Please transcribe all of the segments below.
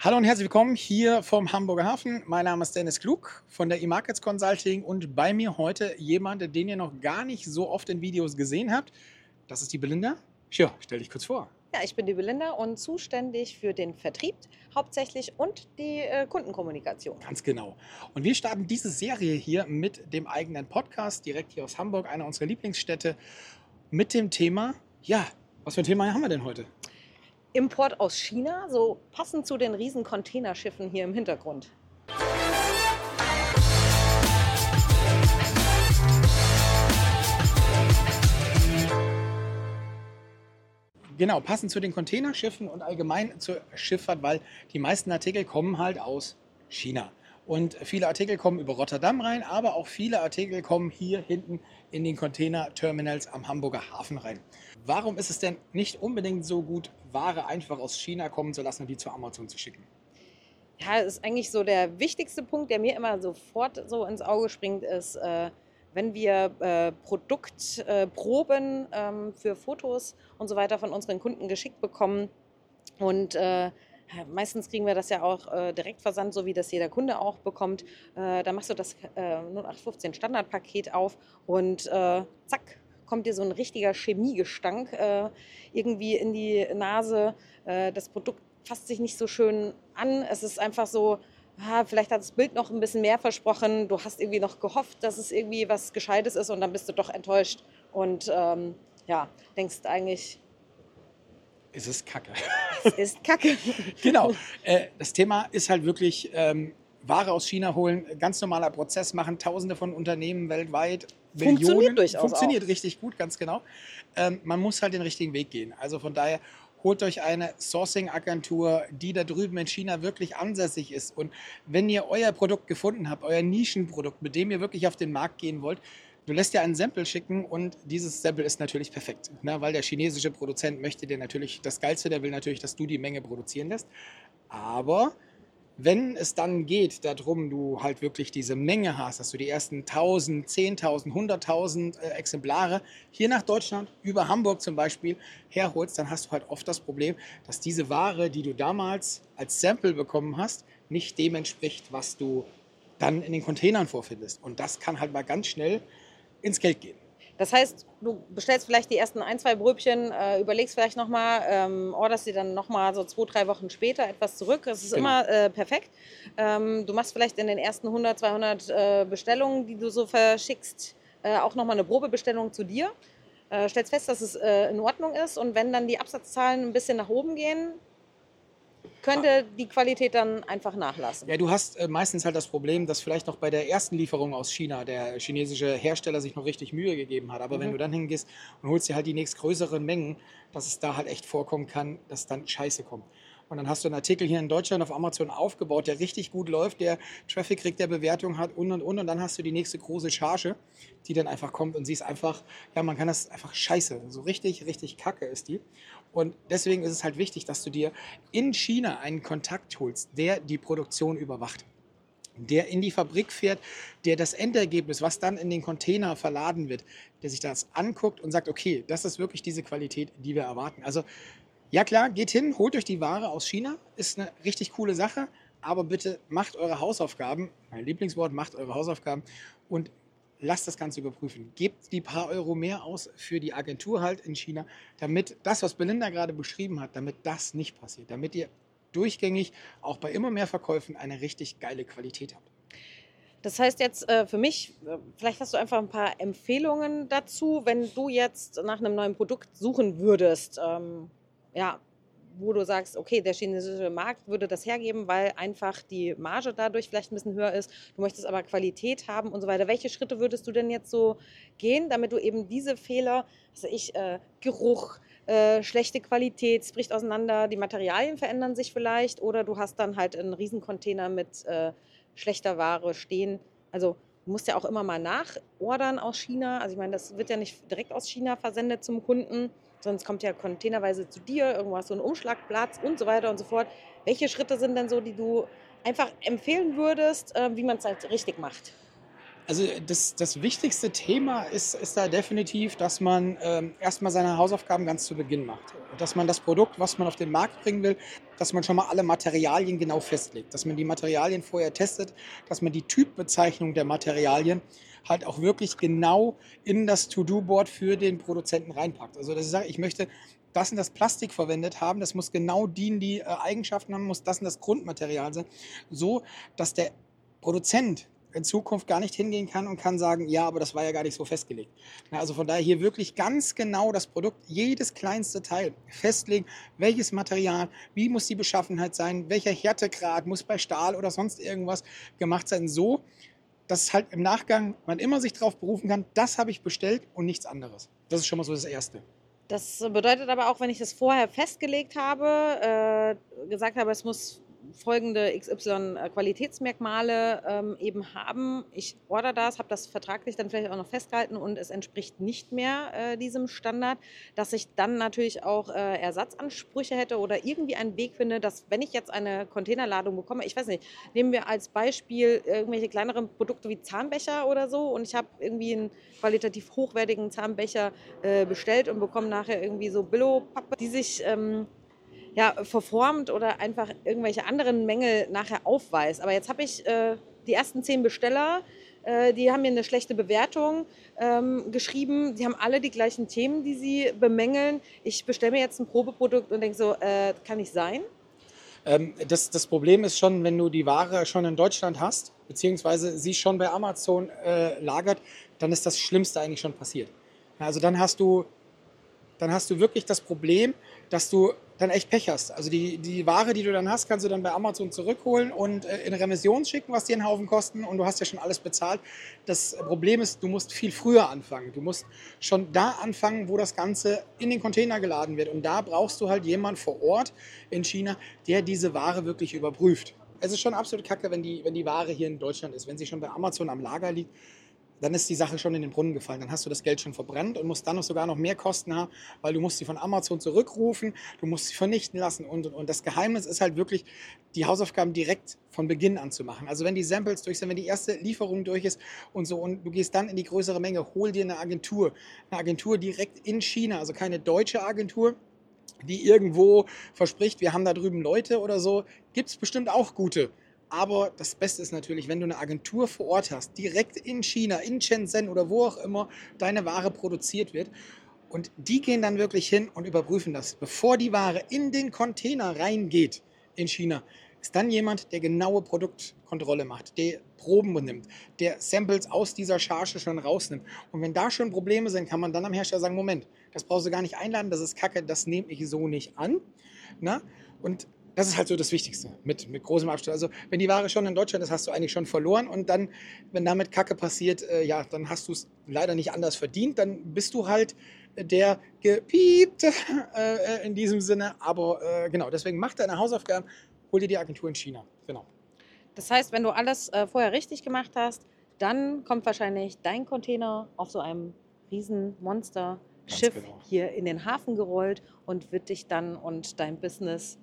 Hallo und herzlich willkommen hier vom Hamburger Hafen. Mein Name ist Dennis Klug von der eMarkets Consulting und bei mir heute jemand, den ihr noch gar nicht so oft in Videos gesehen habt. Das ist die Belinda. Ja, stell dich kurz vor. Ja, ich bin die Belinda und zuständig für den Vertrieb hauptsächlich und die Kundenkommunikation. Ganz genau. Und wir starten diese Serie hier mit dem eigenen Podcast, direkt hier aus Hamburg, einer unserer Lieblingsstädte, mit dem Thema, ja, was für ein Thema haben wir denn heute? Import aus China, so passend zu den riesen Containerschiffen hier im Hintergrund. Genau, passend zu den Containerschiffen und allgemein zur Schifffahrt, weil die meisten Artikel kommen halt aus China. Und viele Artikel kommen über Rotterdam rein, aber auch viele Artikel kommen hier hinten in den Container-Terminals am Hamburger Hafen rein. Warum ist es denn nicht unbedingt so gut, Ware einfach aus China kommen zu lassen und die zu Amazon zu schicken? Ja, ist eigentlich so der wichtigste Punkt, der mir immer sofort so ins Auge springt, ist, wenn wir Produktproben für Fotos und so weiter von unseren Kunden geschickt bekommen und meistens kriegen wir das ja auch direkt versandt, so wie das jeder Kunde auch bekommt. Da machst du das 0815 Standardpaket auf und zack, kommt dir so ein richtiger Chemiegestank irgendwie in die Nase. Das Produkt fasst sich nicht so schön an. Es ist einfach so, vielleicht hat das Bild noch ein bisschen mehr versprochen. Du hast irgendwie noch gehofft, dass es irgendwie was Gescheites ist und dann bist du doch enttäuscht und denkst eigentlich, Es ist Kacke. es ist Kacke. Genau. Das Thema ist halt wirklich Ware aus China holen, ganz normaler Prozess, machen Tausende von Unternehmen weltweit. Funktioniert Millionen. durchaus Funktioniert auch. richtig gut, ganz genau. Man muss halt den richtigen Weg gehen. Also von daher holt euch eine Sourcing-Agentur, die da drüben in China wirklich ansässig ist. Und wenn ihr euer Produkt gefunden habt, euer Nischenprodukt, mit dem ihr wirklich auf den Markt gehen wollt, du lässt dir ein Sample schicken und dieses Sample ist natürlich perfekt, ne? Weil der chinesische Produzent möchte dir natürlich das Geilste, der will natürlich, dass du die Menge produzieren lässt. Aber wenn es dann geht darum, du halt wirklich diese Menge hast, dass du die ersten 1000, 10.000, 100.000 Exemplare hier nach Deutschland, über Hamburg zum Beispiel, herholst, dann hast du halt oft das Problem, dass diese Ware, die du damals als Sample bekommen hast, nicht dem entspricht, was du dann in den Containern vorfindest. Und das kann halt mal ganz schnell ins Geld gehen. Das heißt, du bestellst vielleicht die ersten ein, zwei Brötchen, überlegst vielleicht nochmal, orderst sie dann nochmal so 2, 3 Wochen später etwas zurück. Das ist Genau. immer perfekt. Du machst vielleicht in den ersten 100, 200 Bestellungen, die du so verschickst, auch nochmal eine Probebestellung zu dir. Stellst fest, dass es in Ordnung ist und wenn dann die Absatzzahlen ein bisschen nach oben gehen, könnte die Qualität dann einfach nachlassen. Ja, du hast meistens halt das Problem, dass vielleicht noch bei der ersten Lieferung aus China der chinesische Hersteller sich noch richtig Mühe gegeben hat. Aber wenn du dann hingehst und holst dir halt die nächstgrößeren Mengen, dass es da halt echt vorkommen kann, dass dann Scheiße kommt. Und dann hast du einen Artikel hier in Deutschland auf Amazon aufgebaut, der richtig gut läuft, der Traffic kriegt, der Bewertung hat und. Und dann hast du die nächste große Charge, die dann einfach kommt und sie ist einfach, ja, man kann das einfach scheiße. So richtig, richtig kacke ist die. Und deswegen ist es halt wichtig, dass du dir in China einen Kontakt holst, der die Produktion überwacht, der in die Fabrik fährt, der das Endergebnis, was dann in den Container verladen wird, der sich das anguckt und sagt, okay, das ist wirklich diese Qualität, die wir erwarten. Also ja klar, geht hin, holt euch die Ware aus China, ist eine richtig coole Sache, aber bitte macht eure Hausaufgaben, mein Lieblingswort, macht eure Hausaufgaben und lasst das Ganze überprüfen. Gebt die paar Euro mehr aus für die Agentur halt in China, damit das, was Belinda gerade beschrieben hat, damit das nicht passiert, damit ihr durchgängig auch bei immer mehr Verkäufen eine richtig geile Qualität habt. Das heißt jetzt für mich, vielleicht hast du einfach ein paar Empfehlungen dazu, wenn du jetzt nach einem neuen Produkt suchen würdest, wo du sagst, okay, der chinesische Markt würde das hergeben, weil einfach die Marge dadurch vielleicht ein bisschen höher ist. Du möchtest aber Qualität haben und so weiter. Welche Schritte würdest du denn jetzt so gehen, damit du eben diese Fehler, Geruch, schlechte Qualität, es bricht auseinander, die Materialien verändern sich vielleicht oder du hast dann halt einen Riesencontainer mit schlechter Ware stehen. Also du musst ja auch immer mal nachordern aus China. Also ich meine, das wird ja nicht direkt aus China versendet zum Kunden, sonst kommt ja containerweise zu dir, irgendwo hast du einen Umschlagplatz und so weiter und so fort. Welche Schritte sind denn so, die du einfach empfehlen würdest, wie man es halt richtig macht? Also das wichtigste Thema ist da definitiv, dass man erstmal seine Hausaufgaben ganz zu Beginn macht. Dass man das Produkt, was man auf den Markt bringen will, dass man schon mal alle Materialien genau festlegt. Dass man die Materialien vorher testet, dass man die Typbezeichnung der Materialien halt auch wirklich genau in das To-Do-Board für den Produzenten reinpackt. Also dass ich sage, ich möchte das und das Plastik verwendet haben, das muss genau die Eigenschaften haben, muss das und das Grundmaterial sein, so dass der Produzent in Zukunft gar nicht hingehen kann und kann sagen, ja, aber das war ja gar nicht so festgelegt. Na, also von daher hier wirklich ganz genau das Produkt, jedes kleinste Teil festlegen, welches Material, wie muss die Beschaffenheit sein, welcher Härtegrad muss bei Stahl oder sonst irgendwas gemacht sein, so, dass halt im Nachgang man immer sich darauf berufen kann, das habe ich bestellt und nichts anderes. Das ist schon mal so das Erste. Das bedeutet aber auch, wenn ich das vorher festgelegt habe, gesagt habe, es muss folgende XY Qualitätsmerkmale eben haben. Ich order das, habe das vertraglich dann vielleicht auch noch festgehalten und es entspricht nicht mehr diesem Standard, dass ich dann natürlich auch Ersatzansprüche hätte oder irgendwie einen Weg finde, dass wenn ich jetzt eine Containerladung bekomme, ich weiß nicht, nehmen wir als Beispiel irgendwelche kleineren Produkte wie Zahnbecher oder so und ich habe irgendwie einen qualitativ hochwertigen Zahnbecher bestellt und bekomme nachher irgendwie so Billo-Pappe, die sich verformt oder einfach irgendwelche anderen Mängel nachher aufweist. Aber jetzt habe ich die ersten 10 Besteller, die haben mir eine schlechte Bewertung geschrieben. Die haben alle die gleichen Themen, die sie bemängeln. Ich bestelle mir jetzt ein Probeprodukt und denke so, kann nicht sein? Das Problem ist schon, wenn du die Ware schon in Deutschland hast, beziehungsweise sie schon bei Amazon lagert, dann ist das Schlimmste eigentlich schon passiert. Also dann hast du wirklich das Problem, dass du dann echt Pech hast. Also die Ware, die du dann hast, kannst du dann bei Amazon zurückholen und in Remission schicken, was dir einen Haufen kosten und du hast ja schon alles bezahlt. Das Problem ist, du musst viel früher anfangen. Du musst schon da anfangen, wo das Ganze in den Container geladen wird. Und da brauchst du halt jemanden vor Ort in China, der diese Ware wirklich überprüft. Es ist schon absolut kacke, wenn die Ware hier in Deutschland ist. Wenn sie schon bei Amazon am Lager liegt, dann ist die Sache schon in den Brunnen gefallen. Dann hast du das Geld schon verbrannt und musst dann sogar noch mehr Kosten haben, weil du musst sie von Amazon zurückrufen, du musst sie vernichten lassen und. Das Geheimnis ist halt wirklich, die Hausaufgaben direkt von Beginn an zu machen. Also wenn die Samples durch sind, wenn die erste Lieferung durch ist und so und du gehst dann in die größere Menge, hol dir eine Agentur direkt in China, also keine deutsche Agentur, die irgendwo verspricht, wir haben da drüben Leute oder so, gibt es bestimmt auch gute. Aber das Beste ist natürlich, wenn du eine Agentur vor Ort hast, direkt in China, in Shenzhen oder wo auch immer deine Ware produziert wird. Und die gehen dann wirklich hin und überprüfen das. Bevor die Ware in den Container reingeht in China, ist dann jemand, der genaue Produktkontrolle macht, der Proben nimmt, der Samples aus dieser Charge schon rausnimmt. Und wenn da schon Probleme sind, kann man dann am Hersteller sagen, Moment, das brauchst du gar nicht einladen, das ist Kacke, das nehme ich so nicht an. Na? Und das ist halt so das Wichtigste mit großem Abstand. Also wenn die Ware schon in Deutschland ist, hast du eigentlich schon verloren und dann, wenn damit Kacke passiert, dann hast du es leider nicht anders verdient. Dann bist du halt der Gepiepte in diesem Sinne. Aber genau, deswegen mach deine Hausaufgaben, hol dir die Agentur in China. Genau. Das heißt, wenn du alles vorher richtig gemacht hast, dann kommt wahrscheinlich dein Container auf so einem riesen Monster-Schiff genau. hier in den Hafen gerollt und wird dich dann und dein Business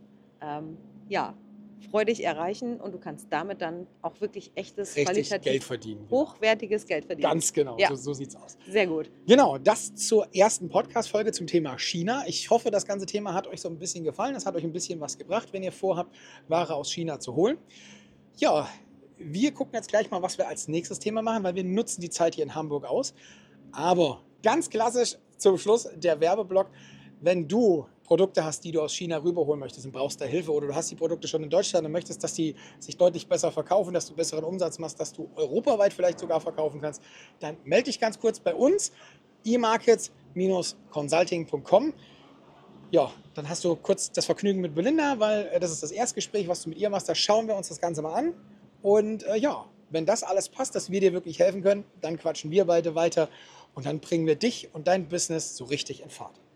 freudig erreichen und du kannst damit dann auch wirklich echtes, Richtig qualitativ Geld verdienen. Genau. hochwertiges Geld verdienen. Ganz genau, Ja. so sieht's aus. Sehr gut. Genau, das zur ersten Podcast-Folge zum Thema China. Ich hoffe, das ganze Thema hat euch so ein bisschen gefallen. Es hat euch ein bisschen was gebracht, wenn ihr vorhabt, Ware aus China zu holen. Ja, wir gucken jetzt gleich mal, was wir als nächstes Thema machen, weil wir nutzen die Zeit hier in Hamburg aus. Aber ganz klassisch zum Schluss der Werbeblock. Wenn du Produkte hast, die du aus China rüberholen möchtest und brauchst da Hilfe oder du hast die Produkte schon in Deutschland und möchtest, dass die sich deutlich besser verkaufen, dass du besseren Umsatz machst, dass du europaweit vielleicht sogar verkaufen kannst, dann melde dich ganz kurz bei uns, emarkets-consulting.com. Ja, dann hast du kurz das Vergnügen mit Belinda, weil das ist das Erstgespräch, was du mit ihr machst. Da schauen wir uns das Ganze mal an. Und wenn das alles passt, dass wir dir wirklich helfen können, dann quatschen wir beide weiter und dann bringen wir dich und dein Business so richtig in Fahrt.